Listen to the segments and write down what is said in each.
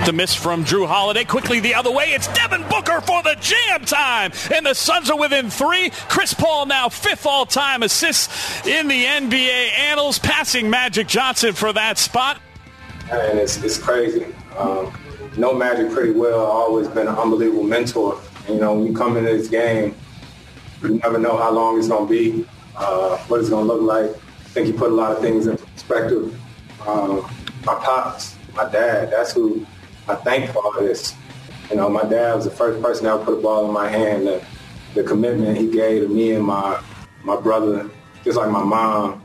The miss from Drew Holiday. Quickly the other way. It's Devin Booker for the jam time. And the Suns are within 3. Chris Paul now 5th all-time assists in the NBA annals, passing Magic Johnson for that spot. And it's crazy. Know Magic pretty well. I've always been an unbelievable mentor. And, when you come into this game, you never know how long it's going to be, what it's going to look like. I think he put a lot of things in perspective. My pops, my dad, that's who I thank for all this. My dad was the first person that ever put a ball in my hand. The commitment he gave to me and my brother, just like my mom,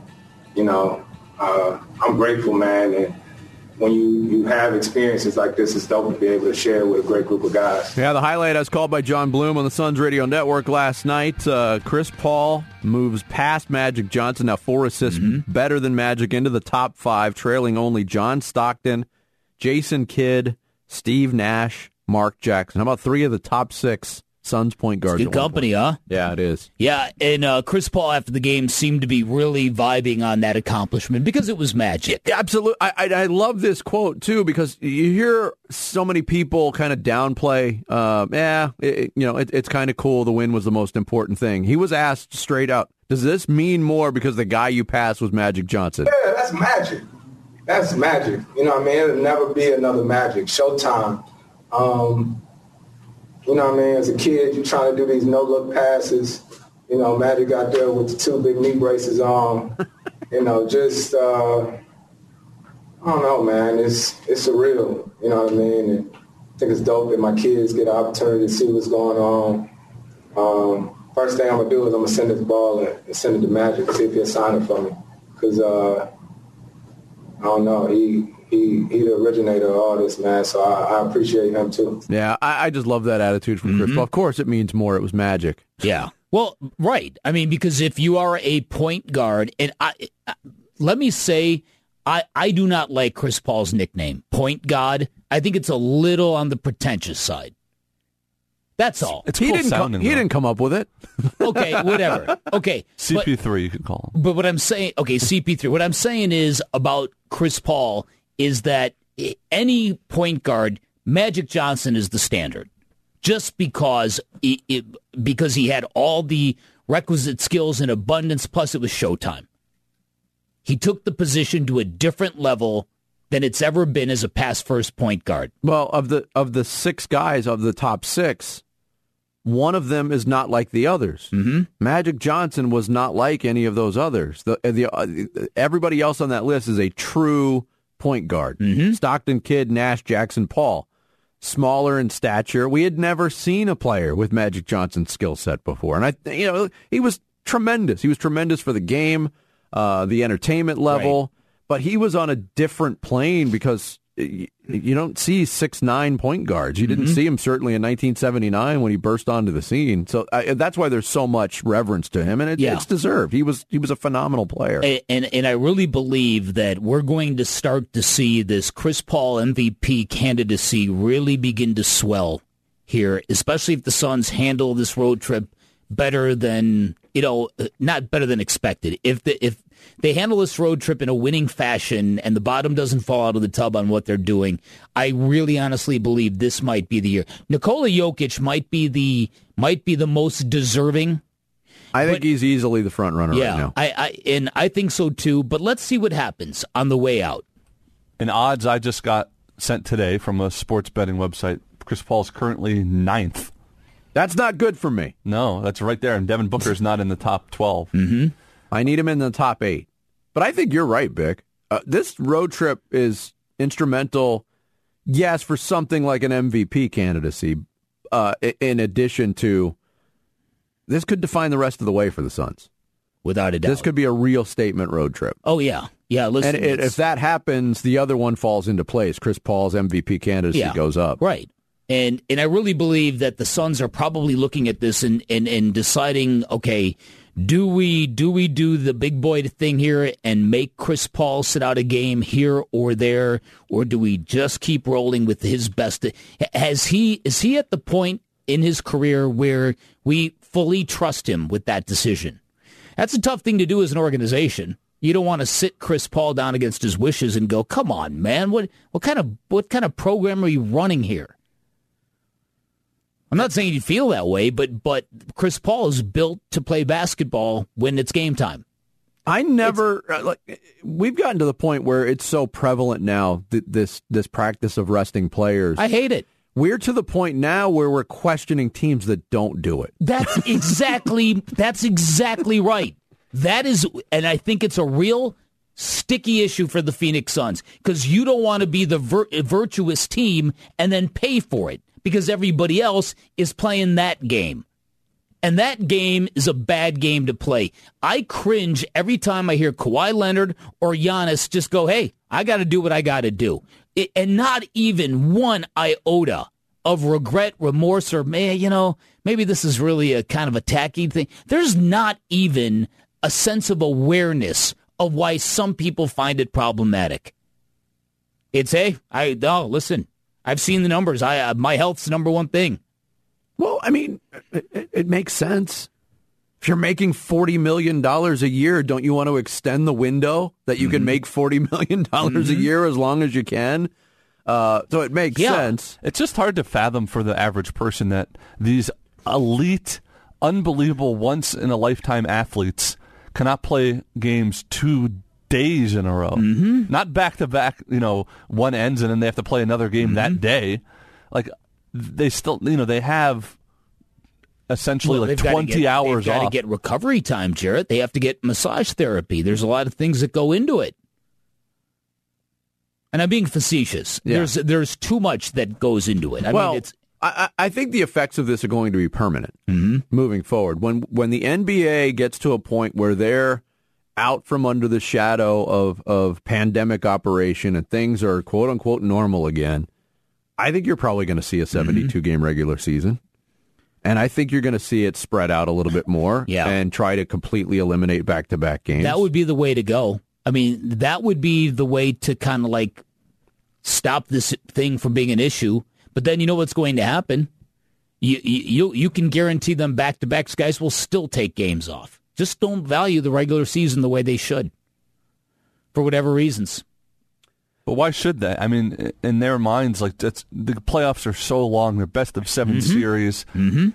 I'm grateful, man. And when you have experiences like this, it's dope to be able to share with a great group of guys. Yeah, the highlight as called by John Bloom on the Suns Radio Network last night. Chris Paul moves past Magic Johnson, now 4 assists better than Magic, into the top 5, trailing only John Stockton, Jason Kidd, Steve Nash, Mark Jackson. How about 3 of the top 6 Suns point guards? Good company, huh? Yeah, it is. Yeah, and Chris Paul after the game seemed to be really vibing on that accomplishment because it was Magic. Yeah, absolutely. I love this quote, too, because you hear so many people kind of downplay, it's kind of cool. The win was the most important thing. He was asked straight out, does this mean more because the guy you passed was Magic Johnson? Yeah, that's Magic. That's Magic. You know what I mean? It'll never be another Magic. Showtime. As a kid, you're trying to do these no-look passes. Magic got there with the 2 big knee braces on. I don't know, man. It's surreal. You know what I mean? And I think it's dope that my kids get an opportunity to see what's going on. First thing I'm going to do is I'm going to send this ball and send it to Magic and see if he'll sign it for me. Because, I don't know, he the originator of all this, man, so I appreciate him, too. Yeah, I just love that attitude from Chris Paul. Of course it means more. It was Magic. Yeah. Well, right. I mean, because if you are a point guard, and let me say, I do not like Chris Paul's nickname, Point Guard. I think it's a little on the pretentious side. That's all. It's cool sounding. He didn't come up with it. Okay, whatever. Okay. CP3, you could call him. But what I'm saying, CP3, what I'm saying is about Chris Paul is that any point guard, Magic Johnson is the standard. Just because he had all the requisite skills in abundance, plus it was showtime. He took the position to a different level than it's ever been as a pass-first point guard. Well, of the 6 guys, of the top 6, one of them is not like the others. Magic Johnson was not like any of those others. Everybody else on that list is a true point guard. Stockton, Kidd, Nash, Jackson, Paul. Smaller in stature. We had never seen a player with Magic Johnson's skill set before. And he was tremendous. He was tremendous for the game, the entertainment level. Right. But he was on a different plane because you don't see 6'9" point guards. You didn't see him certainly in 1979 when he burst onto the scene. So that's why there's so much reverence to him, and it's deserved. He was a phenomenal player. And I really believe that we're going to start to see this Chris Paul MVP candidacy really begin to swell here, especially if the Suns handle this road trip better than, not better than expected. If they handle this road trip in a winning fashion and the bottom doesn't fall out of the tub on what they're doing, I really honestly believe this might be the year. Nikola Jokic might be the most deserving. I think he's easily the front runner right now. I think so too, but let's see what happens on the way out. And odds I just got sent today from a sports betting website, Chris Paul's currently 9th. That's not good for me. No, that's right there. And Devin Booker's not in the top 12. I need him in the top 8. But I think you're right, Vic. This road trip is instrumental, yes, for something like an MVP candidacy, in addition to this could define the rest of the way for the Suns. Without a doubt. This could be a real statement road trip. Oh, yeah. Yeah, listen. And if that happens, the other one falls into place. Chris Paul's MVP candidacy goes up. Right. And I really believe that the Suns are probably looking at this and deciding, okay, do we do the big boy thing here and make Chris Paul sit out a game here or there, or do we just keep rolling with his best? Is he at the point in his career where we fully trust him with that decision? That's a tough thing to do as an organization. You don't want to sit Chris Paul down against his wishes and go, come on, man, what kind of program are you running here? I'm not saying you'd feel that way, but Chris Paul is built to play basketball when it's game time. We've gotten to the point where it's so prevalent now, this practice of resting players. I hate it. We're to the point now where we're questioning teams that don't do it. That's exactly right. That is, and I think it's a real sticky issue for the Phoenix Suns, because you don't want to be the virtuous team and then pay for it because everybody else is playing that game. And that game is a bad game to play. I cringe every time I hear Kawhi Leonard or Giannis just go, hey, I got to do what I got to do. And not even one iota of regret, remorse, or, man, maybe this is really a kind of a tacky thing. There's not even a sense of awareness of why some people find it problematic. It's, listen, I've seen the numbers. My health's the number one thing. Well, I mean, it makes sense. If you're making $40 million a year, don't you want to extend the window that you can make $40 million a year as long as you can? So it makes sense. It's just hard to fathom for the average person that these elite, unbelievable, once-in-a-lifetime athletes cannot play games 2 days in a row. Not back-to-back, one ends and then they have to play another game that day. Like, they still, they have essentially 20 hours off. They've got to get recovery time, Jarrett. They have to get massage therapy. There's a lot of things that go into it. And I'm being facetious. Yeah. There's too much that goes into it. I think the effects of this are going to be permanent moving forward. When the NBA gets to a point where they're out from under the shadow of pandemic operation and things are quote unquote normal again, I think you're probably going to see a 72-game regular season. And I think you're going to see it spread out a little bit more and try to completely eliminate back-to-back games. That would be the way to go. I mean, that would be the way to kind of stop this thing from being an issue. But then you know what's going to happen? You can guarantee them back-to-backs guys will still take games off. Just don't value the regular season the way they should for whatever reasons. But why should they? I mean, in their minds, the playoffs are so long. They're best of 7 series. It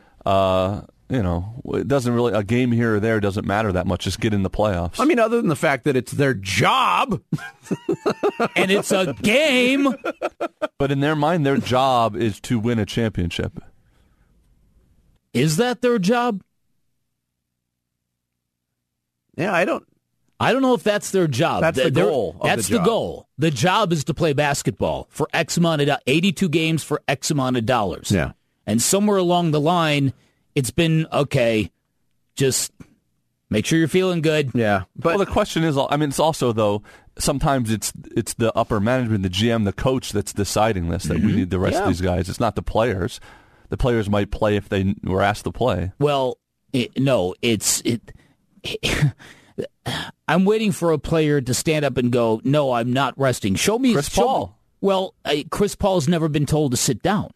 doesn't really, a game here or there doesn't matter that much. Just get in the playoffs. I mean, other than the fact that it's their job. And it's a game. But in their mind, their job is to win a championship. Is that their job? Yeah, I don't know if that's their job. That's the goal. That's the goal. The job is to play basketball for X amount of 82 games for X amount of dollars. Yeah. And somewhere along the line, it's been, okay, just make sure you're feeling good. Yeah. But the question is, it's also, though, sometimes it's the upper management, the GM, the coach that's deciding this, that we need the rest of these guys. It's not the players. The players might play if they were asked to play. Well, I'm waiting for a player to stand up and go, no, I'm not resting. Show me Chris Paul. Well, Chris Paul's never been told to sit down.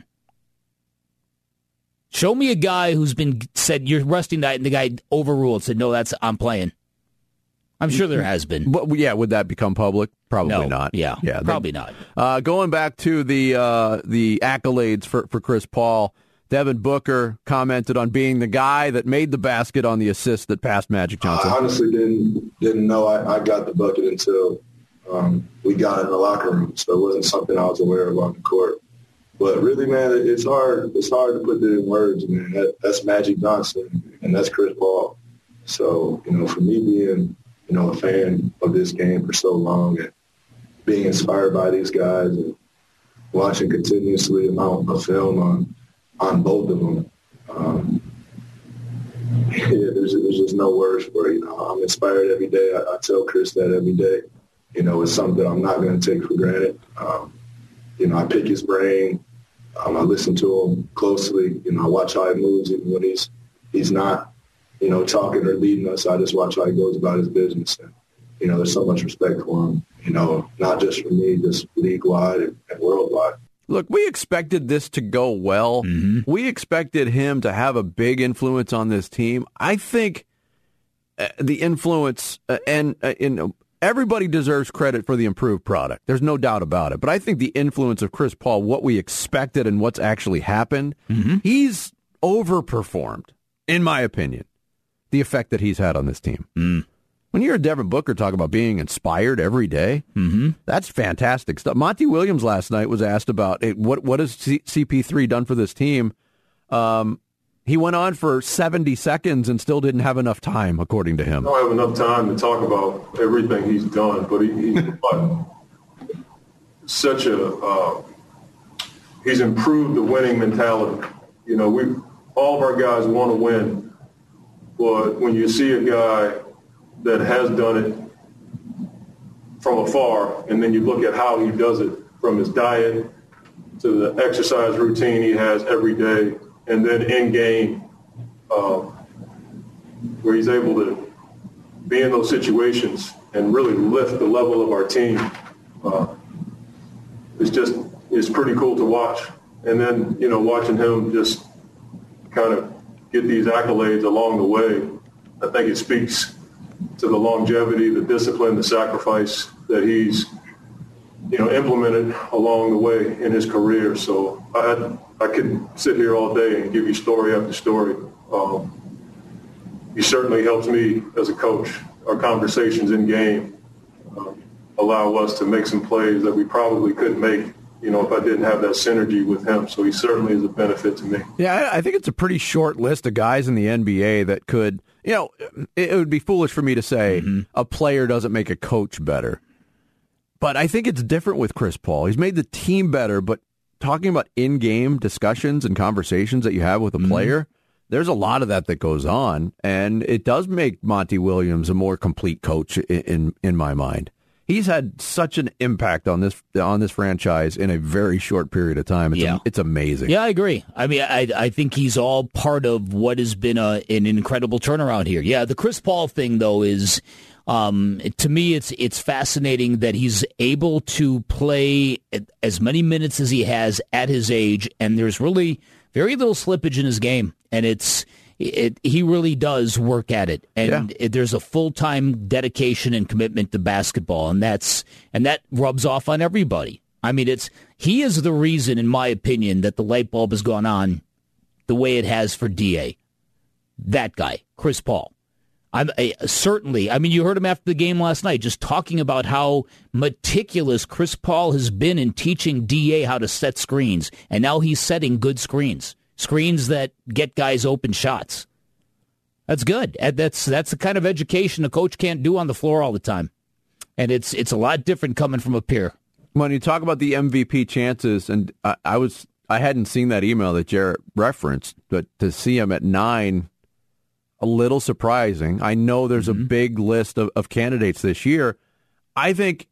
Show me a guy who's been said, you're resting tonight, and the guy overruled, said, no, I'm playing. I'm sure there has been. But, would that become public? Probably not. Yeah, probably not. Going back to the accolades for Chris Paul, Devin Booker commented on being the guy that made the basket on the assist that passed Magic Johnson. I honestly didn't know I got the bucket until we got in the locker room, so it wasn't something I was aware of on the court. But really, man, it's hard. It's hard to put it in words, man. That's Magic Johnson, and that's Chris Paul. So, for me being, a fan of this game for so long and being inspired by these guys and watching continuously amount of film on both of them, there's just no words for it. I'm inspired every day. I tell Chris that every day. It's something I'm not going to take for granted. I pick his brain. I listen to him closely. I watch how he moves even when he's not, talking or leading us. I just watch how he goes about his business. And, there's so much respect for him, not just for me, just league-wide and worldwide. Look, we expected this to go well. We expected him to have a big influence on this team. I think the influence, and everybody deserves credit for the improved product. There's no doubt about it. But I think the influence of Chris Paul, what we expected and what's actually happened, he's overperformed, in my opinion, the effect that he's had on this team. When you hear Devin Booker talk about being inspired every day, that's fantastic stuff. Monty Williams last night was asked about what has CP3 done for this team. He went on for 70 seconds and still didn't have enough time, according to him. I don't have enough time to talk about everything he's done, but he's improved the winning mentality. You know, all of our guys want to win, but when you see a guy that has done it from afar, and then you look at how he does it, from his diet to the exercise routine he has every day, and then in game, where he's able to be in those situations and really lift the level of our team, it's pretty cool to watch. And then, you know, watching him just kind of get these accolades along the way, I think it speaks to the longevity, the discipline, the sacrifice that he's, you know, implemented along the way in his career. So I could sit here all day and give you story after story. He certainly helps me as a coach. Our conversations in game allow us to make some plays that we probably couldn't make, you know, if I didn't have that synergy with him. So he certainly is a benefit to me. Yeah, I think it's a pretty short list of guys in the NBA that could, you know, it would be foolish for me to say a player doesn't make a coach better. But I think it's different with Chris Paul. He's made the team better, but talking about in-game discussions and conversations that you have with a player, there's a lot of that goes on, and it does make Monty Williams a more complete coach in my mind. He's had such an impact on this franchise in a very short period of time. It's amazing. Yeah, I agree. I mean, I think he's all part of what has been an incredible turnaround here. Yeah, the Chris Paul thing, though, is... to me, it's fascinating that he's able to play as many minutes as he has at his age, and there's really very little slippage in his game, and he really does work at it, and there's a full-time dedication and commitment to basketball, and that rubs off on everybody. I mean, he is the reason, in my opinion, that the light bulb has gone on the way it has for DA. That guy, Chris Paul. Certainly. I mean, you heard him after the game last night, just talking about how meticulous Chris Paul has been in teaching DA how to set screens, and now he's setting good screens that get guys open shots. That's good. That's the kind of education a coach can't do on the floor all the time, and it's a lot different coming from a peer. When you talk about the MVP chances, and I hadn't seen that email that Jarrett referenced, but to see him at 9. A little surprising. I know there's a big list of candidates this year. I think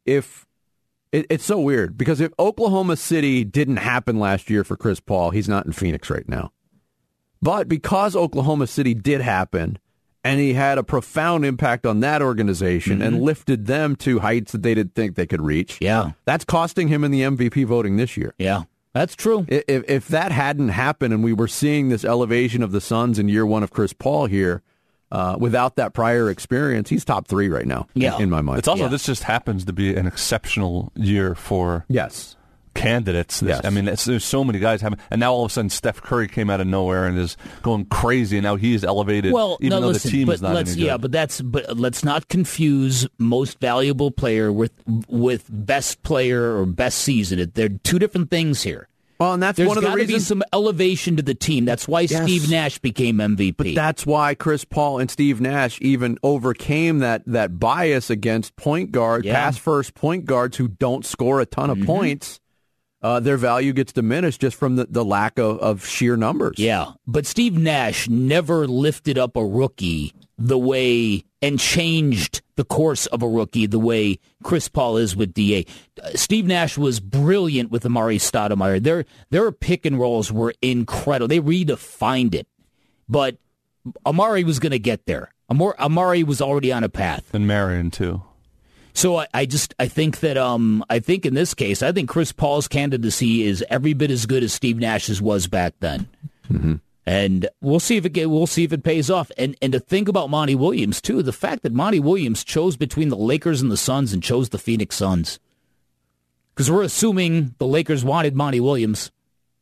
it's so weird because if Oklahoma City didn't happen last year for Chris Paul, he's not in Phoenix right now. But because Oklahoma City did happen and he had a profound impact on that organization and lifted them to heights that they didn't think they could reach, that's costing him in the MVP voting this year. Yeah. That's true. If that hadn't happened and we were seeing this elevation of the Suns in year one of Chris Paul here, without that prior experience, he's top 3 right now in my mind. It's also, this just happens to be an exceptional year for candidates. I mean, there's so many guys having, and now all of a sudden Steph Curry came out of nowhere and is going crazy, and now he's elevated. Even though the team is not any good. But let's not confuse most valuable player with best player or best season. They're two different things here. Well, and that's There's one of the reasons. There's got to be some elevation to the team. That's why Steve Nash became MVP. But that's why Chris Paul and Steve Nash even overcame that bias against point guard, pass first point guards who don't score a ton of points. Their value gets diminished just from the lack of sheer numbers. Yeah, but Steve Nash never lifted up a rookie the way and changed the course of a rookie the way Chris Paul is with DA. Steve Nash was brilliant with Amari Stoudemire. Their pick and rolls were incredible. They redefined it. But Amari was going to get there. Amari was already on a path. And Marion, too. So I think that I think in this case, I think Chris Paul's candidacy is every bit as good as Steve Nash's was back then. And we'll see if it pays off. And to think about Monty Williams, too, the fact that Monty Williams chose between the Lakers and the Suns and chose the Phoenix Suns. Because we're assuming the Lakers wanted Monty Williams.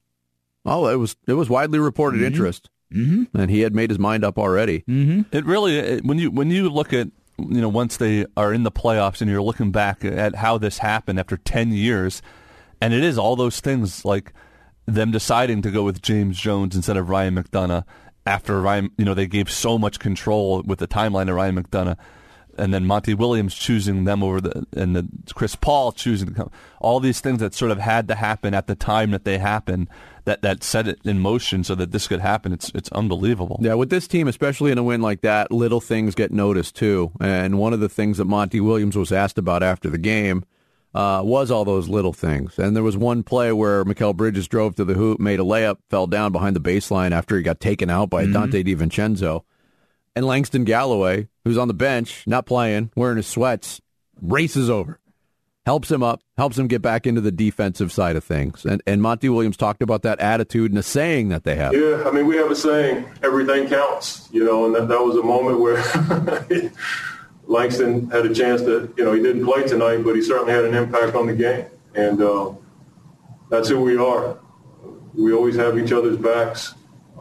Oh, it was widely reported interest. Mm-hmm. And he had made his mind up already. Mm-hmm. It really, when you look at, once they are in the playoffs and you're looking back at how this happened after 10 years, and it is all those things like them deciding to go with James Jones instead of Ryan McDonough after Ryan, they gave so much control with the timeline of Ryan McDonough, and then Monty Williams choosing them over and the Chris Paul choosing to come. All these things that sort of had to happen at the time that they happened, that set it in motion so that this could happen. It's unbelievable. Yeah, with this team, especially in a win like that, little things get noticed too. And one of the things that Monty Williams was asked about after the game was all those little things. And there was one play where Mikal Bridges drove to the hoop, made a layup, fell down behind the baseline after he got taken out by Dante DiVincenzo. And Langston Galloway, who's on the bench, not playing, wearing his sweats, races over, helps him up, helps him get back into the defensive side of things. And Monty Williams talked about that attitude and a saying that they have. Yeah, I mean, we have a saying, everything counts, and that was a moment where Langston had a chance to, he didn't play tonight, but he certainly had an impact on the game. And that's who we are. We always have each other's backs.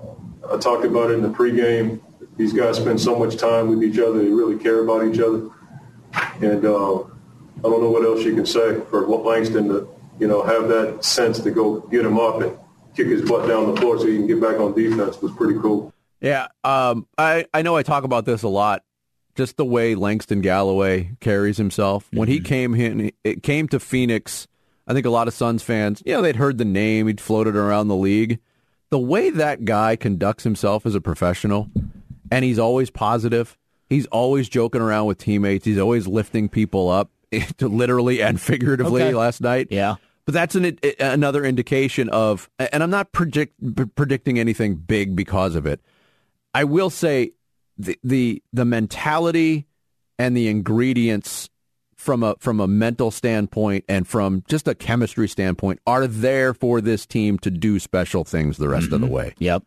I talked about it in the pregame. These guys spend so much time with each other. They really care about each other. And I don't know what else you can say for Langston to, have that sense to go get him up and kick his butt down the floor so he can get back on defense was pretty cool. Yeah, I know I talk about this a lot. Just the way Langston Galloway carries himself. When he came to Phoenix, I think a lot of Suns fans, they'd heard the name, he'd floated around the league. The way that guy conducts himself as a professional, and he's always positive, he's always joking around with teammates, he's always lifting people up, literally and figuratively last night. Yeah. But that's another indication of, and I'm not predicting anything big because of it. I will say, the mentality and the ingredients from a mental standpoint and from just a chemistry standpoint are there for this team to do special things the rest of the way. Yep.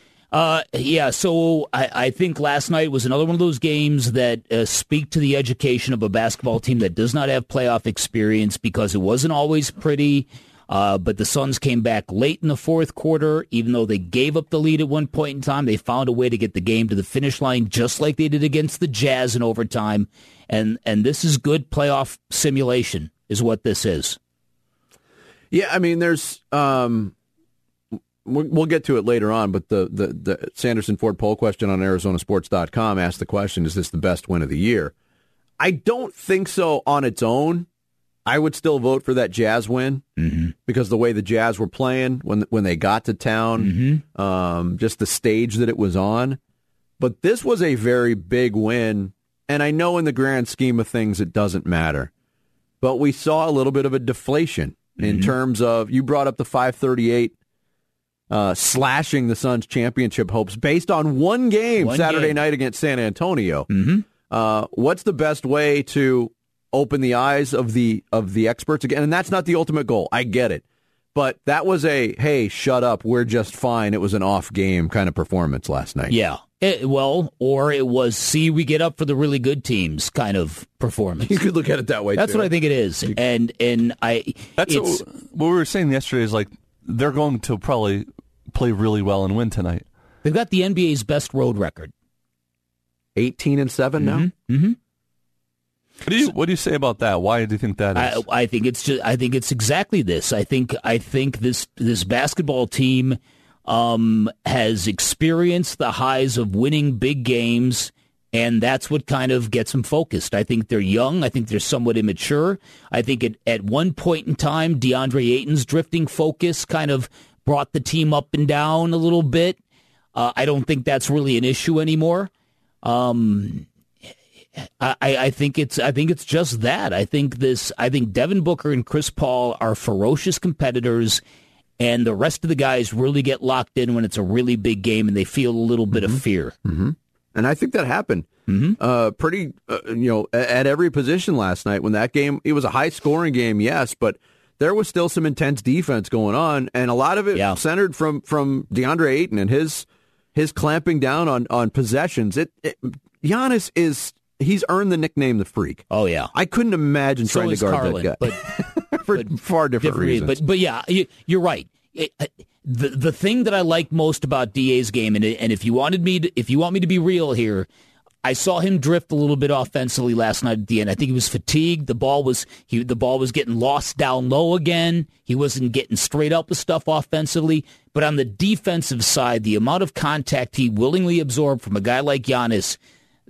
So I think last night was another one of those games that speak to the education of a basketball team that does not have playoff experience because it wasn't always pretty. But the Suns came back late in the fourth quarter. Even though they gave up the lead at one point in time, they found a way to get the game to the finish line just like they did against the Jazz in overtime. And this is good playoff simulation is what this is. Yeah, I mean, there's we'll get to it later on, but the Sanderson Ford poll question on ArizonaSports.com asked the question, is this the best win of the year? I don't think so on its own. I would still vote for that Jazz win because the way the Jazz were playing when they got to town, just the stage that it was on. But this was a very big win, and I know in the grand scheme of things it doesn't matter. But we saw a little bit of a deflation in terms of, you brought up the 538 slashing the Suns' championship hopes based on one game Saturday night against San Antonio. What's the best way to open the eyes of the experts again? And that's not the ultimate goal. I get it. But that was a, hey, shut up, we're just fine. It was an off game kind of performance last night. Yeah. Or it was, see, we get up for the really good teams kind of performance. You could look at it that way, That's too. what I think it is. That's what we were saying yesterday is like, they're going to probably play really well and win tonight. They've got the NBA's best road record. 18-7 now? Mm-hmm. What do you say about that? Why do you think that is? I think it's exactly this. I think this basketball team has experienced the highs of winning big games, and that's what kind of gets them focused. I think they're young. I think they're somewhat immature. I think at one point in time, DeAndre Ayton's drifting focus kind of brought the team up and down a little bit. I don't think that's really an issue anymore. I think it's just that. I think Devin Booker and Chris Paul are ferocious competitors, and the rest of the guys really get locked in when it's a really big game and they feel a little bit of fear. And I think that happened pretty, at every position last night. When that game, it was a high-scoring game, yes, but there was still some intense defense going on, and a lot of it centered from DeAndre Ayton and his his clamping down on possessions. Giannis he's earned the nickname the Freak. Oh, yeah. I couldn't imagine So trying to is guard Carlin, that guy. For far different reasons. But yeah, you're right. The thing that I like most about DA's game, and if you want me to be real here, I saw him drift a little bit offensively last night at the end. I think he was fatigued. The ball was getting lost down low again. He wasn't getting straight up with stuff offensively. But on the defensive side, the amount of contact he willingly absorbed from a guy like Giannis,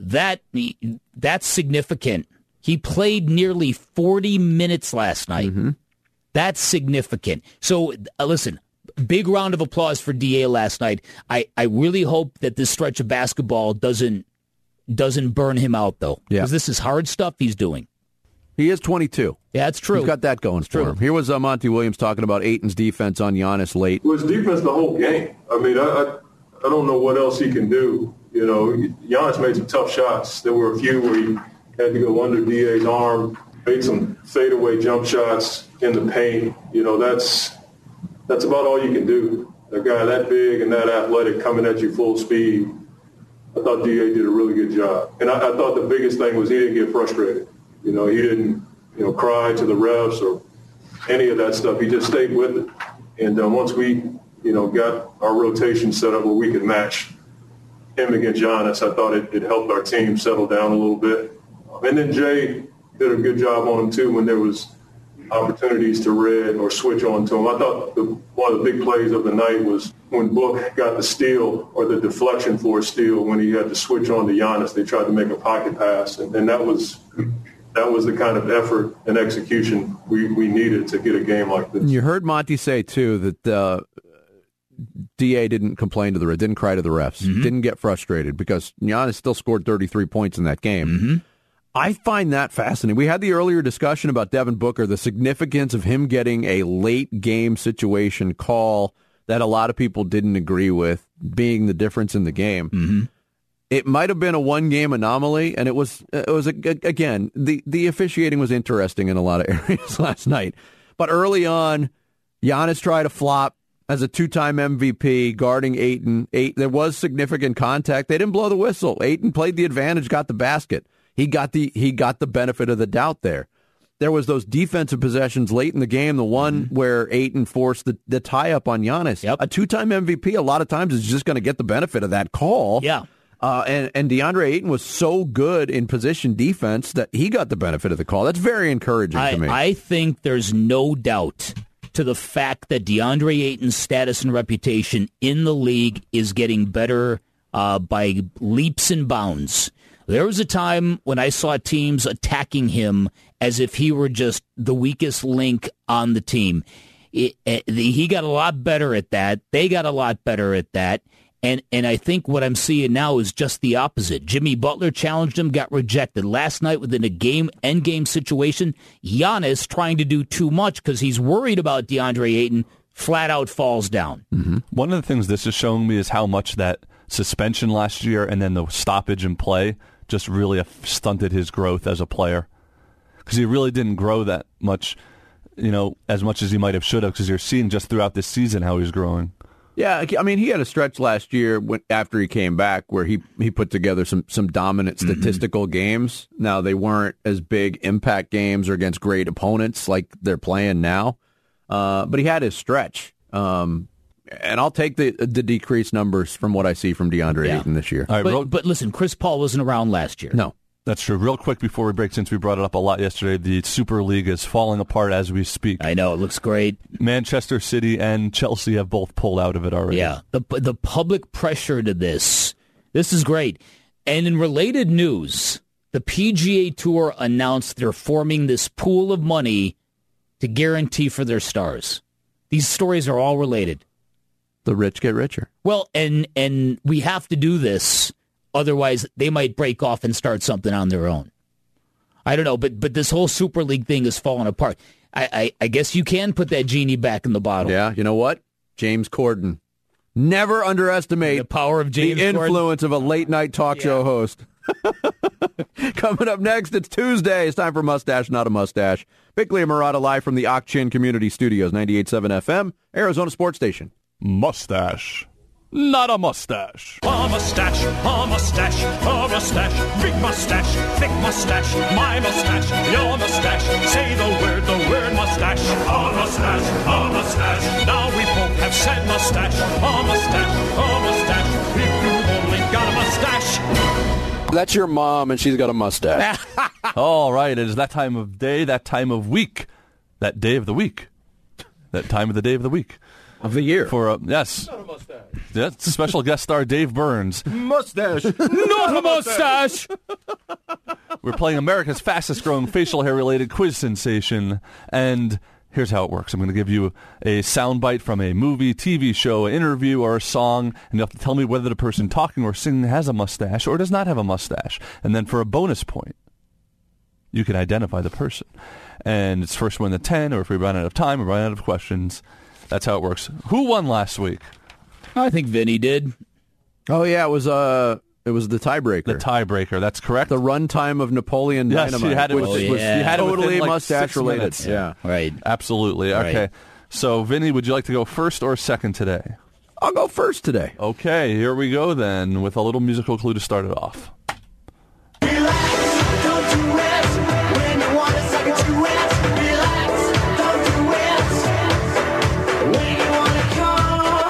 that's significant. He played nearly 40 minutes last night. Mm-hmm. That's significant. So listen. Big round of applause for DA last night. I really hope that this stretch of basketball doesn't burn him out, though. Because this is hard stuff he's doing. He is 22. Yeah, it's true. He's got that going for him. Here was Monty Williams talking about Ayton's defense on Giannis late. It was defense the whole game. I mean, I don't know what else he can do. You know, Giannis made some tough shots. There were a few where he had to go under DA's arm, made some fadeaway jump shots in the paint. You know, that's about all you can do. A guy that big and that athletic coming at you full speed, I thought DA did a really good job. And I thought the biggest thing was he didn't get frustrated. You know, he didn't, cry to the refs or any of that stuff. He just stayed with it. And once we, got our rotation set up where we could match him against Giannis, I thought it helped our team settle down a little bit. And then Jay did a good job on him, too, when there was opportunities to red or switch on to him. I thought one of the big plays of the night was when Book got the steal or the deflection for a steal when he had to switch on to Giannis. They tried to make a pocket pass, and that was the kind of effort and execution we needed to get a game like this. You heard Monty say, too, that DA didn't complain to the refs, didn't cry to the refs, didn't get frustrated because Giannis still scored 33 points in that game. Mm-hmm. I find that fascinating. We had the earlier discussion about Devin Booker, the significance of him getting a late game situation call that a lot of people didn't agree with being the difference in the game. Mm-hmm. It might have been a one-game anomaly, and it was again, the officiating was interesting in a lot of areas last night. But early on, Giannis tried to flop as a two-time MVP guarding Ayton. There was significant contact. They didn't blow the whistle. Ayton played the advantage, got the basket. He got the benefit of the doubt there. There was those defensive possessions late in the game, the one where Ayton forced the tie-up on Giannis. Yep. A two-time MVP a lot of times is just going to get the benefit of that call. Yeah. And DeAndre Ayton was so good in position defense that he got the benefit of the call. That's very encouraging to me. I think there's no doubt to the fact that DeAndre Ayton's status and reputation in the league is getting better by leaps and bounds. There was a time when I saw teams attacking him as if he were just the weakest link on the team. He got a lot better at that. They got a lot better at that. And I think what I'm seeing now is just the opposite. Jimmy Butler challenged him, got rejected. Last night within a endgame situation, Giannis trying to do too much because he's worried about DeAndre Ayton, flat out falls down. Mm-hmm. One of the things this is showing me is how much that suspension last year and then the stoppage in play just really stunted his growth as a player. Because he really didn't grow that much, as much as he might have should have, because you're seeing just throughout this season how he's growing. Yeah, I mean, he had a stretch last year after he came back where he put together some dominant statistical games. Now, they weren't as big impact games or against great opponents like they're playing now, but he had his stretch. And I'll take the decreased numbers from what I see from DeAndre Ayton this year. All right, but listen, Chris Paul wasn't around last year. No. That's true. Real quick before we break, since we brought it up a lot yesterday, the Super League is falling apart as we speak. I know, it looks great. Manchester City and Chelsea have both pulled out of it already. Yeah, the public pressure to this is great. And in related news, the PGA Tour announced they're forming this pool of money to guarantee for their stars. These stories are all related. The rich get richer. Well, and we have to do this. Otherwise, they might break off and start something on their own. I don't know, but this whole Super League thing is falling apart. I guess you can put that genie back in the bottle. Yeah, you know what? James Corden. Never underestimate the power of James the influence of a late-night talk show host. Coming up next, it's Tuesday. It's time for Mustache, Not a Mustache. Bickley and Murata live from the Ak-Chin Community Studios, 98.7 FM, Arizona Sports Station. Mustache. not a mustache. A mustache, a mustache, a mustache, big mustache, thick mustache, my mustache, your mustache. Say the word mustache. A mustache, a mustache. Now we both have said mustache. A mustache, a mustache. If you've only got a mustache. That's your mom, and she's got a mustache. All right, it is that time of day, that time of week, that day of the week, that time of the day of the week. Of the year. For yes. Not a mustache. Yes, special guest star Dave Burns. Mustache. Not a mustache. We're playing America's fastest growing facial hair related quiz sensation. And here's how it works. I'm going to give you a soundbite from a movie, TV show, an interview, or a song, and you have to tell me whether the person talking or singing has a mustache or does not have a mustache. And then for a bonus point, you can identify the person. And it's first one to 10, or if we run out of time, we run out of questions. That's how it works. Who won last week? I think Vinny did. Oh, yeah, it was the tiebreaker. The tiebreaker, that's correct. The runtime of Napoleon Dynamite, you had it, which was totally like mustache-related. 6 minutes. Yeah. Right. Absolutely. Right. Okay. So, Vinny, would you like to go first or second today? I'll go first today. Okay, here we go then with a little musical clue to start it off. Relax, don't do it. When you want a second to it. Relax, don't do it. When you want to come.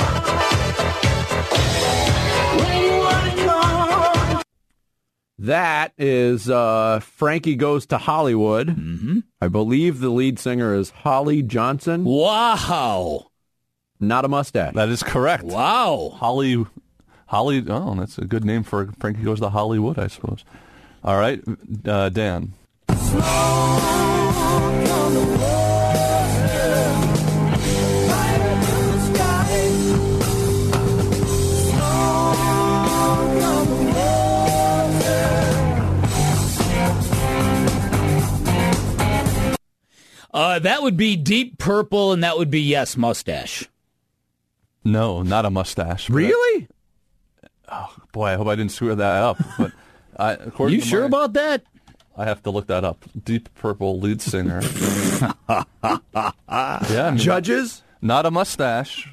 When you want to come. That is Frankie Goes to Hollywood. Mm-hmm. I believe the lead singer is Holly Johnson. Wow. Not a mustache. That is correct. Wow. Holly, oh, that's a good name for Frankie Goes to Hollywood, I suppose. All right, Dan. That would be Deep Purple, and that would be Yes, mustache. No, not a mustache. Really? Oh, boy, I hope I didn't screw that up. But You sure about that? I have to look that up. Deep Purple lead singer. Yeah, I mean, Judges? not a mustache.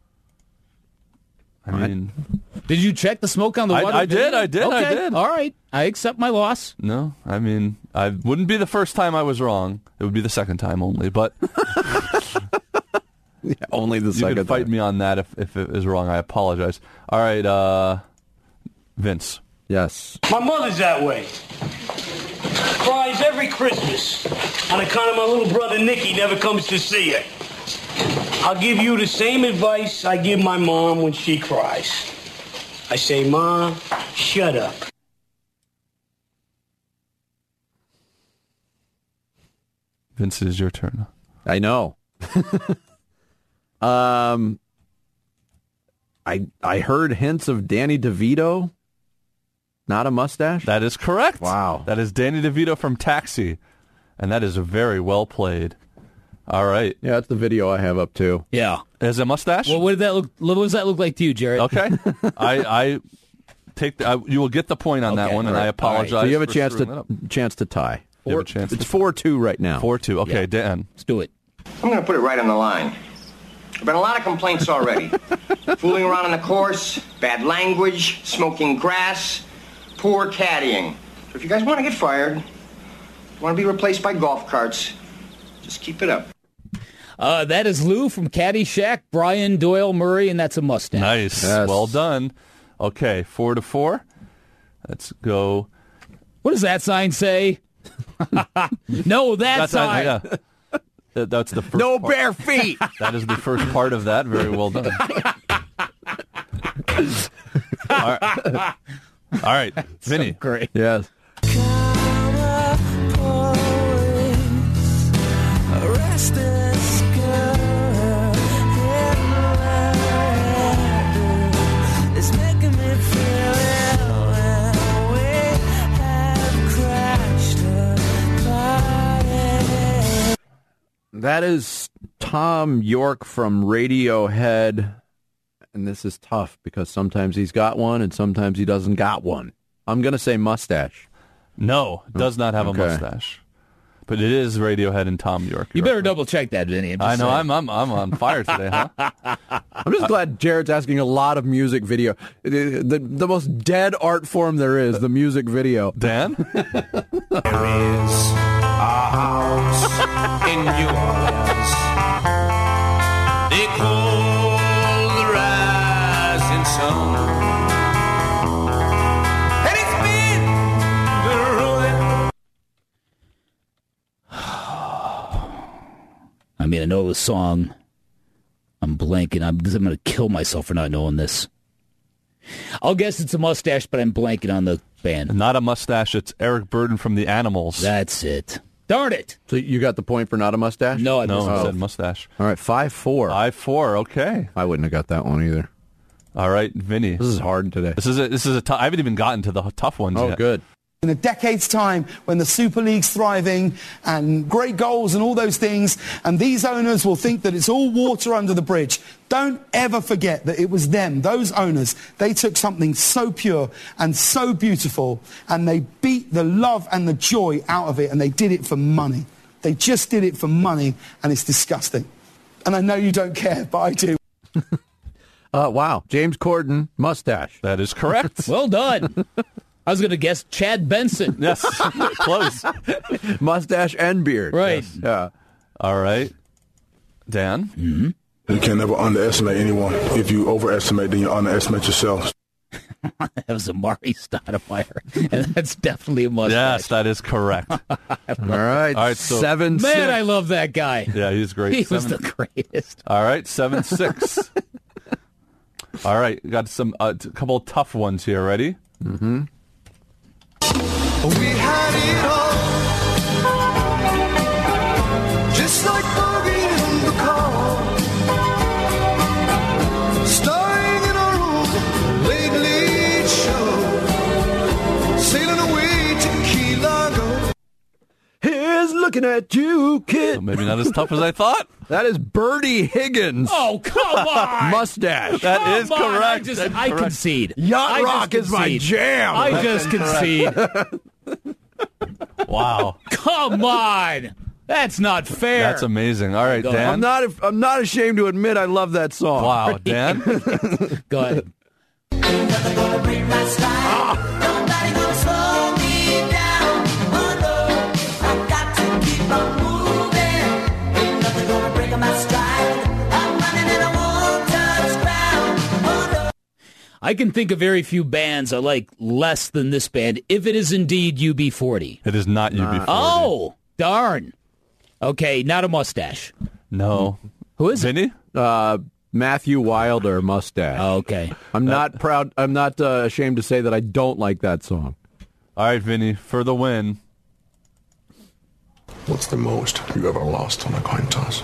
I mean, Did you check the Smoke on the Water? I did. Okay. I did. All right. I accept my loss. No, I mean, I wouldn't be the first time I was wrong. It would be the second time only. But Yeah, only the you second can fight time. me on that if it is wrong. I apologize. All right, Vince. Yes. My mother's that way. Cries every Christmas on account of my little brother Nicky never comes to see her. I'll give you the same advice I give my mom when she cries. I say, Mom, shut up. Vince, it is your turn. I know. I heard hints of Danny DeVito. Not a mustache? That is correct. Wow. That is Danny DeVito from Taxi. And that is very well played. All right. Yeah, that's the video I have up too. Yeah. Is it a mustache? Well, what does that look like to you, Jared? Okay. I take you will get the point on that Okay. one, and All right. I apologize. So you have a for chance screwing that up. to tie. You have a chance It's to- 4-2 right now. 4-2. Okay, Yeah. Dan. Let's do it. I'm going to put it right on the line. There have been a lot of complaints already. Fooling around on the course, bad language, smoking grass, poor caddying. So if you guys want to get fired, want to be replaced by golf carts, just keep it up. That is Lou from Caddyshack, Brian Doyle Murray, and that's a mustache. Nice. Yes. Well done. Okay, 4-4. Let's go. What does that sign say? No, that sign. Yeah. That's the first No part. bare feet. That is the first part of that. Very well done. All right. Vinny. Great. Yes. That is Tom York from Radiohead. And this is tough because sometimes he's got one and sometimes he doesn't got one. I'm going to say mustache. No, does not have Okay. a mustache. But it is Radiohead and Tom York. You better double check that, Vinny. I know. I'm on fire today, huh? I'm just glad Jared's asking a lot of music video. The most dead art form there is, the music video. Dan? There is a house in New Orleans. They call the rising sun. And it's been the ruin. I mean, I know the song. I'm blanking. I'm going to kill myself for not knowing this. I'll guess it's a Mustache, but I'm blanking on the band. Not a Mustache. It's Eric Burden from the Animals. That's it. Darn it. So you got the point for not a Mustache? No, I said Mustache. All right, 5-4. 5-4. Okay. I wouldn't have got that one either. All right, Vinny. This is hard today. This is a tough. I haven't even gotten to the tough ones yet. Oh, good. In a decade's time, when the Super League's thriving and great goals and all those things, and these owners will think that it's all water under the bridge, don't ever forget that it was them, those owners. They took something so pure and so beautiful, and they beat the love and the joy out of it, and they did it for money. They just did it for money, and it's disgusting. And I know you don't care, but I do. Wow. James Corden, Mustache. That is correct. Well done. I was going to guess Chad Benson. Yes. Close. Mustache and beard. Right. Yes. Yeah. All right. Dan? Mm-hmm. You can never underestimate anyone. If you overestimate, then you underestimate yourself. That was Amari Stoudemire, and that's definitely a Mustache. Yes, that is correct. All right. So 7-6. Man, I love that guy. Yeah, he's great. He was the greatest. All right, 7-6. All right, got a couple of tough ones here. Ready? Mm-hmm. We had it all, just like Bobby and the car, starring in our own late show, sailing away to Key Largo. Here's looking at you, kid. So maybe not as tough as I thought. That is Bertie Higgins. Oh, come on. Mustache. That is Come on, correct. I concede. Yacht Rock is my jam. I just concede. Wow. Come on. That's not fair. That's amazing. All right, Go Dan. I'm not ashamed to admit I love that song. Wow, Dan. Go ahead. Nothing gonna break my stride. Nobody gonna slow me down. Oh no, I've got to keep on moving. Ain't nothing gonna break my stride. I'm running and I won't touch ground. Oh no. I can think of very few bands I like less than this band, if it is indeed UB40. It is not UB40. Oh, darn. Okay, not a Mustache. No. Who is it? Vinny? Matthew Wilder, Mustache. Oh, okay. I'm not proud. I'm not ashamed to say that I don't like that song. All right, Vinny, for the win. What's the most you ever lost on a coin toss?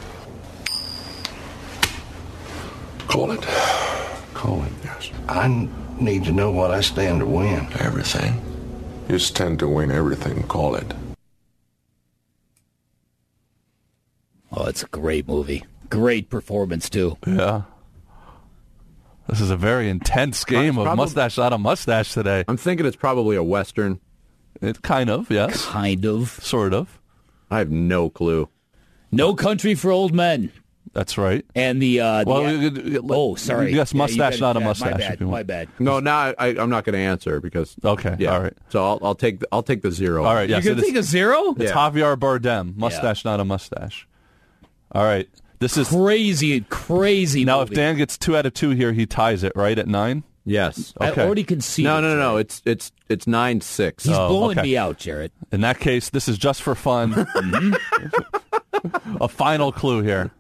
Call it. Call it. Yes. I need to know what I stand to win. Everything. You stand to win everything. Call it. Oh, it's a great movie. Great performance, too. Yeah. This is a very intense game of Mustache Not a Mustache today. I'm thinking it's probably a Western. It kind of, yes. Kind of. Sort of. I have no clue. No Country for Old Men. That's right. And the... oh, sorry. Yes, Mustache Not a Mustache. My bad. No, now I'm not going to answer because... Okay, yeah. all right. So I'll take the zero. All right, yes. You're going to take a zero? It's Javier Bardem. Mustache Not a Mustache. All right. This is crazy Now, movie. if Dan gets 2 out of 2 here, he ties it, right, at 9? Yes. Okay. I already conceded. No. It's 9-6. He's blowing me out, Jarrett. In that case, this is just for fun. A final clue here.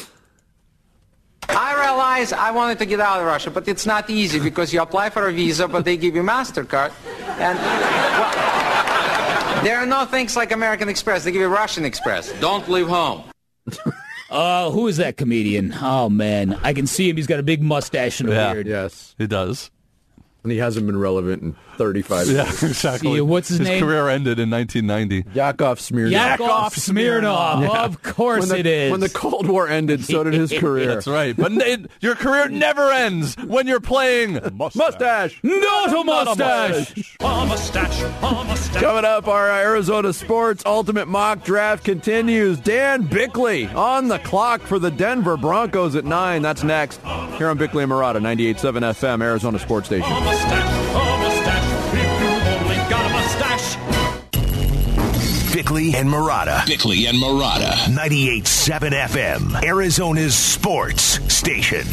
I realize I wanted to get out of Russia, but it's not easy because you apply for a visa, but they give you MasterCard. And, well, there are no things like American Express. They give you Russian Express. Don't leave home. Who is that comedian? Oh, man. I can see him. He's got a big mustache and a beard. Yes. He does. And he hasn't been relevant in 35 years. Yeah, exactly. See, what's his name? career ended in 1990. Yakov Smirnoff. Yakov Smirnoff. Yeah. Of course When it is. When the Cold War ended, so did his career. That's right. But your career never ends when you're playing Mustache. Not a mustache. A mustache. A mustache. Coming up, our Arizona Sports Ultimate Mock Draft continues. Dan Bickley on the clock for the Denver Broncos at 9. That's next. Here on Bickley and Murata, 98.7 FM, Arizona Sports Station. A mustache, if you only got a mustache. Bickley and Murata. Bickley and Murata. 98.7 FM, Arizona's sports station.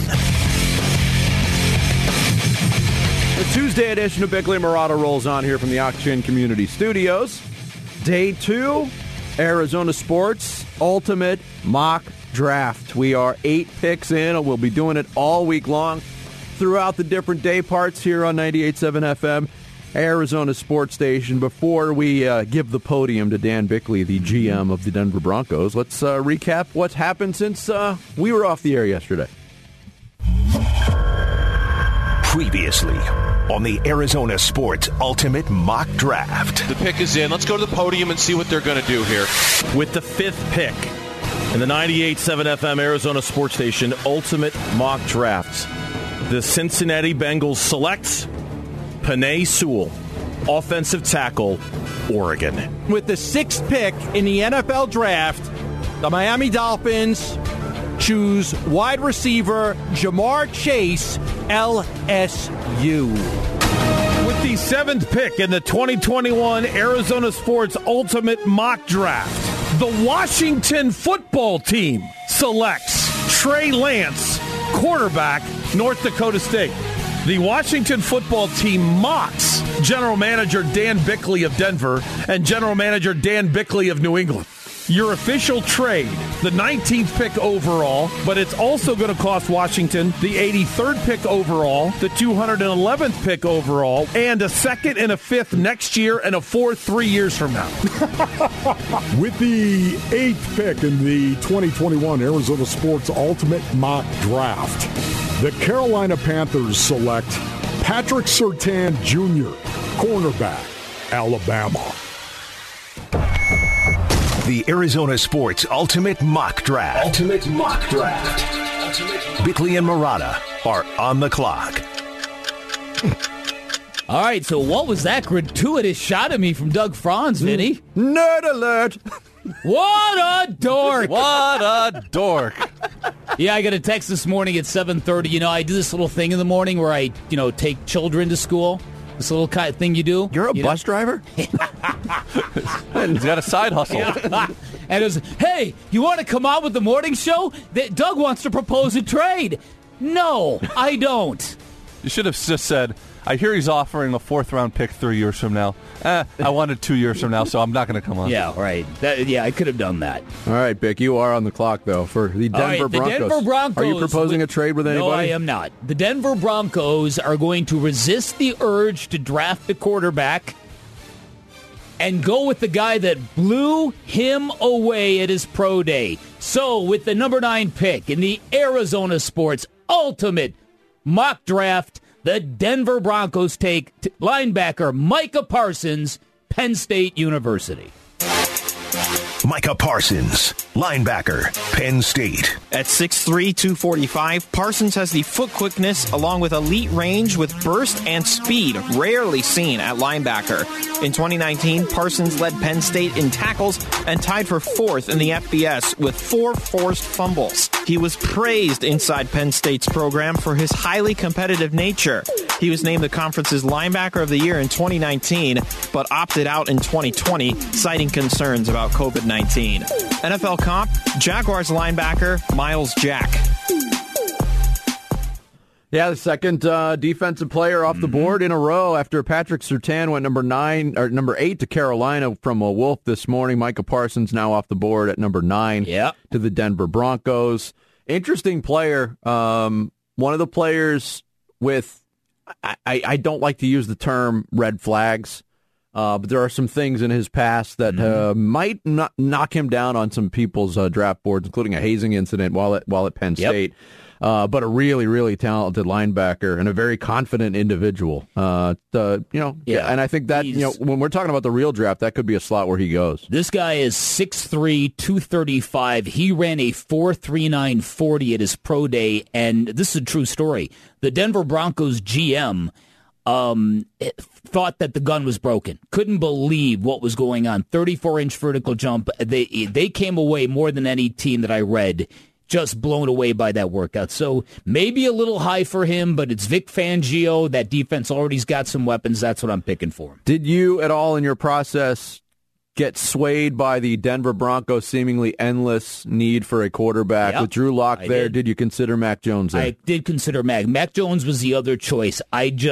The Tuesday edition of Bickley and Murata rolls on here from the Auction Community Studios. Day 2, Arizona Sports Ultimate Mock Draft. We are 8 picks in, and we'll be doing it all week long throughout the different day parts here on 98.7 FM, Arizona Sports Station. Before we give the podium to Dan Bickley, the GM of the Denver Broncos, let's recap what's happened since we were off the air yesterday. Previously on the Arizona Sports Ultimate Mock Draft. The pick is in. Let's go to the podium and see what they're going to do here. With the 5th pick in the 98.7 FM Arizona Sports Station Ultimate Mock Draft, the Cincinnati Bengals select Penei Sewell, offensive tackle, Oregon. With the 6th pick in the NFL Draft, the Miami Dolphins choose wide receiver Jamar Chase, LSU. With the 7th pick in the 2021 Arizona Sports Ultimate Mock Draft, the Washington football team selects Trey Lance, quarterback, North Dakota State. The Washington football team mocks General Manager Dan Bickley of Denver and General Manager Dan Bickley of New England. Your official trade, the 19th pick overall, but it's also going to cost Washington the 83rd pick overall, the 211th pick overall, and a 2nd and a 5th next year and a 4th 3 years from now. With the 8th pick in the 2021 Arizona Sports Ultimate Mock Draft, the Carolina Panthers select Patrick Surtain Jr., cornerback, Alabama. The Arizona Sports Ultimate Mock Draft. Ultimate Mock Draft. Bickley and Murata are on the clock. All right, so what was that gratuitous shot at me from Doug Franz, Vinny? Nerd alert! What a dork! What a dork! Yeah, I got a text this morning at 7:30. You know, I do this little thing in the morning where I, take children to school. This little kind of thing you do. You're a bus driver? He's got a side hustle. Yeah. And it was, hey, you want to come on with the morning show? Doug wants to propose a trade. No, I don't. You should have just said, I hear he's offering a 4th-round pick 3 years from now. I wanted 2 years from now, so I'm not going to come on. Yeah, right. I could have done that. All right, Bick, you are on the clock, though, for the Denver Broncos. The Denver Broncos. Are you proposing a trade with anybody? No, I am not. The Denver Broncos are going to resist the urge to draft the quarterback and go with the guy that blew him away at his pro day. So, with the number 9 pick in the Arizona Sports Ultimate Mock Draft, the Denver Broncos take linebacker Micah Parsons, Penn State University. Micah Parsons, linebacker, Penn State. At 6'3", 245, Parsons has the foot quickness along with elite range with burst and speed rarely seen at linebacker. In 2019, Parsons led Penn State in tackles and tied for 4th in the FBS with 4 forced fumbles. He was praised inside Penn State's program for his highly competitive nature. He was named the conference's linebacker of the year in 2019, but opted out in 2020, citing concerns about COVID-19. NFL comp, Jaguars linebacker Miles Jack. Yeah, the second defensive player off the board in a row after Patrick Surtain went number 8 to Carolina from a Wolf this morning. Micah Parsons now off the board at number 9 to the Denver Broncos. Interesting player. One of the players with, I don't like to use the term red flags, But there are some things in his past that might not knock him down on some people's draft boards, including a hazing incident while at Penn State. But a really, really talented linebacker and a very confident individual. And I think that when we're talking about the real draft, that could be a slot where he goes. This guy is 6'3", 235. He ran a 4.39 40 at his pro day, and this is a true story. The Denver Broncos GM thought that the gun was broken. Couldn't believe what was going on. 34-inch vertical jump. They came away more than any team that I read just blown away by that workout. So maybe a little high for him, but it's Vic Fangio. That defense already's got some weapons. That's what I'm picking for him. Did you at all in your process get swayed by the Denver Broncos' seemingly endless need for a quarterback? With Drew Lock there, did you consider Mac Jones there? I did consider Mac. Mac Jones was the other choice.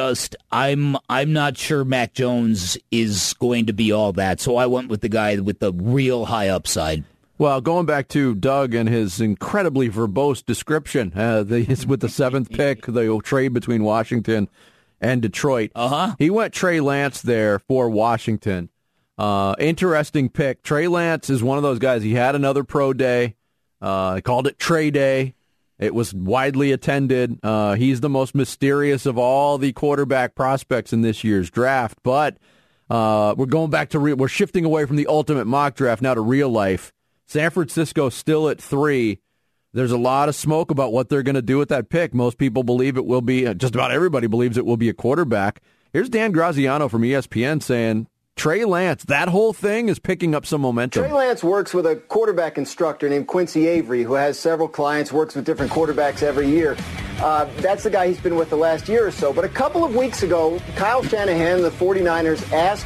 I'm not sure Mac Jones is going to be all that, so I went with the guy with the real high upside. Well, going back to Doug and his incredibly verbose description, with the 7th pick, the trade between Washington and Detroit. He went Trey Lance there for Washington. Interesting pick. Trey Lance is one of those guys. He had another pro day. He called it Trey Day. It was widely attended. He's the most mysterious of all the quarterback prospects in this year's draft. But we're going back to we're shifting away from the ultimate mock draft now to real life. San Francisco still at 3. There's a lot of smoke about what they're going to do with that pick. Most people believe it will be, just about everybody believes it will be a quarterback. Here's Dan Graziano from ESPN saying, Trey Lance, that whole thing is picking up some momentum. Trey Lance works with a quarterback instructor named Quincy Avery, who has several clients, works with different quarterbacks every year. That's the guy he's been with the last year or so. But a couple of weeks ago, Kyle Shanahan, the 49ers, asked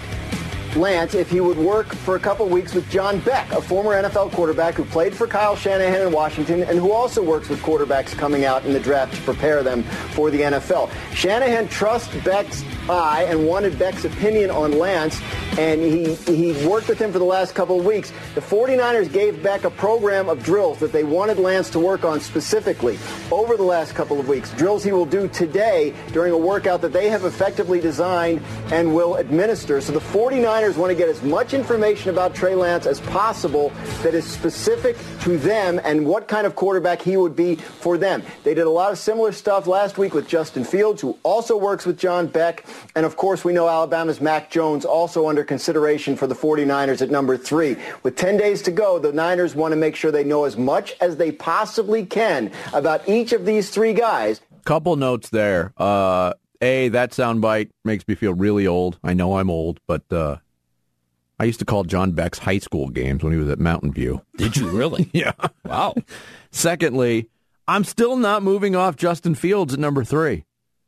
Lance if he would work for a couple weeks with John Beck, a former NFL quarterback who played for Kyle Shanahan in Washington and who also works with quarterbacks coming out in the draft to prepare them for the NFL. Shanahan trusts Beck's eye and wanted Beck's opinion on Lance, and he worked with him for the last couple of weeks. The 49ers gave Beck a program of drills that they wanted Lance to work on specifically over the last couple of weeks. Drills he will do today during a workout that they have effectively designed and will administer. So the 49ers want to get as much information about Trey Lance as possible that is specific to them and what kind of quarterback he would be for them. They did a lot of similar stuff last week with Justin Fields, who also works with John Beck. And, of course, we know Alabama's Mac Jones also under consideration for the 49ers at number 3. With 10 days to go, the Niners want to make sure they know as much as they possibly can about each of these 3 guys. Couple notes there. That soundbite makes me feel really old. I know I'm old, but I used to call John Beck's high school games when he was at Mountain View. Did you really? Yeah. Wow. Secondly, I'm still not moving off Justin Fields at number 3.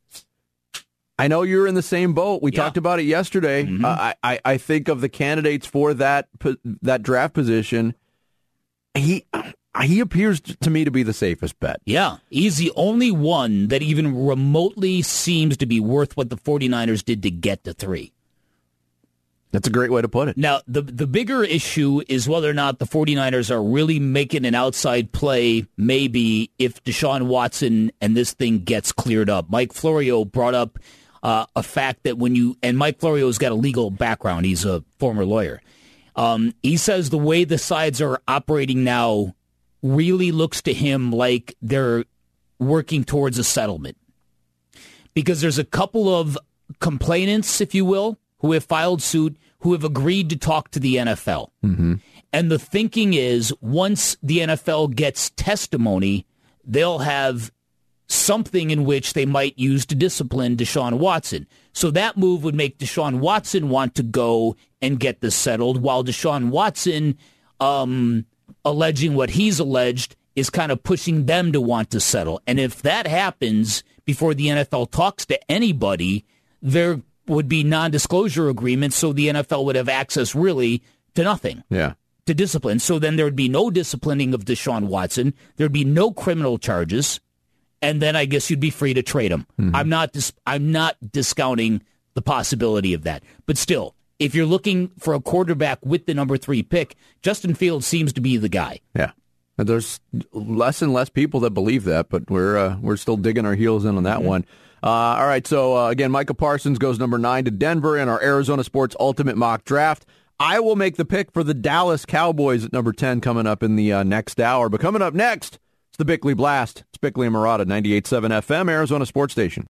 I know you're in the same boat. We talked about it yesterday. I think of the candidates for that draft position. He appears to me to be the safest bet. Yeah, he's the only one that even remotely seems to be worth what the 49ers did to get to 3. That's a great way to put it. Now, the bigger issue is whether or not the 49ers are really making an outside play, maybe, if Deshaun Watson and this thing gets cleared up. Mike Florio brought up a fact that and Mike Florio's got a legal background. He's a former lawyer. He says the way the sides are operating now really looks to him like they're working towards a settlement. Because there's a couple of complainants, if you will, who have filed suit, who have agreed to talk to the NFL. Mm-hmm. And the thinking is once the NFL gets testimony, they'll have something in which they might use to discipline Deshaun Watson. So that move would make Deshaun Watson want to go and get this settled, while Deshaun Watson, alleging what he's alleged, is kind of pushing them to want to settle. And if that happens before the NFL talks to anybody, there would be non-disclosure agreements, so the NFL would have access really to nothing. Yeah. To discipline. So then there would be no disciplining of Deshaun Watson. There'd be no criminal charges. And then I guess you'd be free to trade him. Mm-hmm. I'm not discounting the possibility of that. But still, if you're looking for a quarterback with the number 3 pick, Justin Fields seems to be the guy. Yeah. There's less and less people that believe that, but we're still digging our heels in on that one. All right, so again, Micah Parsons goes number 9 to Denver in our Arizona Sports Ultimate Mock Draft. I will make the pick for the Dallas Cowboys at number 10 coming up in the next hour. But coming up next, it's the Bickley Blast. It's Bickley and Marotta, 98.7 FM, Arizona Sports Station.